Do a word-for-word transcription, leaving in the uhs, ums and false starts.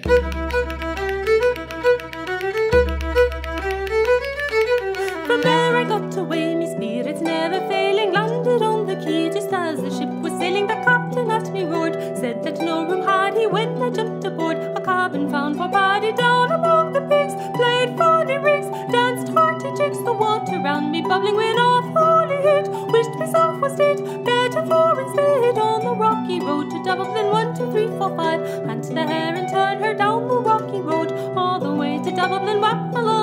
From there I got away, me spirits never failing, landed on the quay just as the ship was sailing. The captain at me roared, said that no room had he. When I jumped aboard, a cabin found for Paddy. Down among the pigs, played funny rigs, danced hearty jigs, the water round me bubbling when off holy hit. Wished myself was dead, better for instead, on the rocky road to Dublin. One, two, three, four, five, and to the hare and turn her down the rocky road all the way to Dublin. Whack along